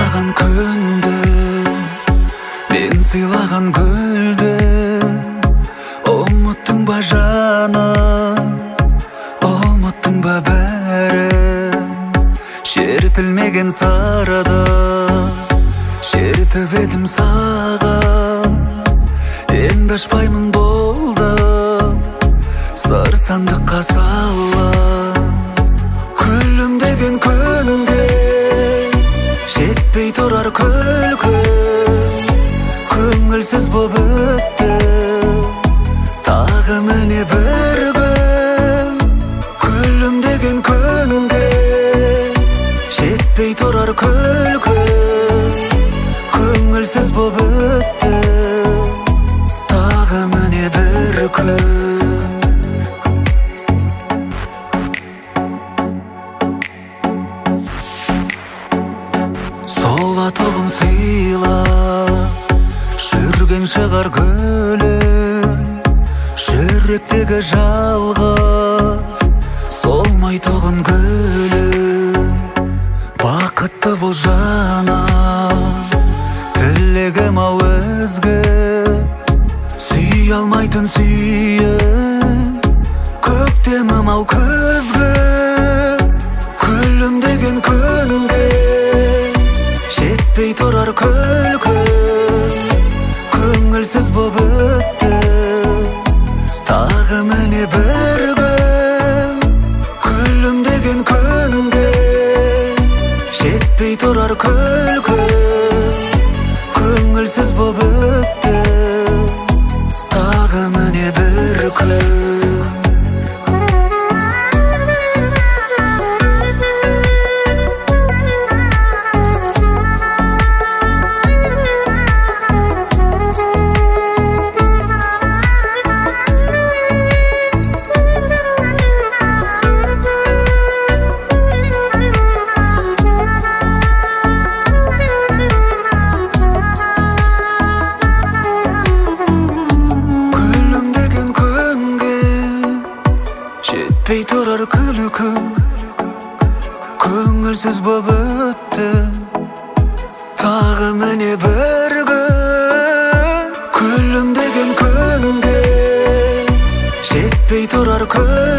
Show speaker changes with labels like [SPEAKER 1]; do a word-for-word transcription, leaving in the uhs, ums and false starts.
[SPEAKER 1] сыйлаган күндү, мен сыйлаган гүлдү ұмыттың ба жаным, ұмыттың ба бәрін? Шертілмеген сарада шертіп едім саған, енді ашпаймын болдым сарсандыққа салам. Күлімдеген күнге жетпей тұрар күлкі, көңілсіз боп өтті тағы міне бір күн. Күлімдеген күнге жетпей тұрар күлкі, көңілсіз боп өтті тағы міне бір күн. Солатығын сыйла жүрген шығар гүлім, жүректегі жалғыз солмайтұғын гүлім. Бақытты бол жаным, тілегім ау өзге, сүй алмайтын сүйім, көктемім ау күзгі. Күлімдеген күнге жетпей тұрар күлкі, көңілсіз боп өтті тағы міне бір күн. Күлімдеген күнге жетпей тұрар күлкі, көңілсіз боп өтті тағы міне бір күн. Жетпей тұрар күлкім, көңілсіз боп өтті тағы міне бір күн. Күлімдеген күнге жетпей тұрар күн,